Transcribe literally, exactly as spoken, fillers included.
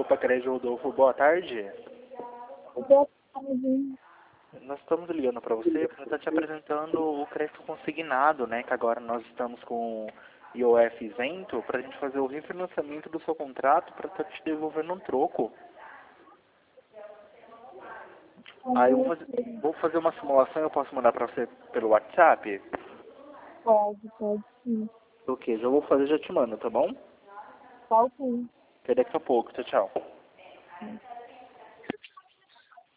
Copa Crédito Rodolfo, boa tarde. Boa tarde. Nós estamos ligando para você para estar te apresentando o crédito consignado, né? Que agora nós estamos com o I O F isento para a gente fazer o refinanciamento do seu contrato para estar te devolvendo um troco. Aí eu vou fazer, vou fazer uma simulação, eu posso mandar para você pelo WhatsApp? Pode, pode sim. Ok, já vou fazer, já te mando, tá bom? Qual sim? Até daqui a pouco, tchau, tchau. Sim.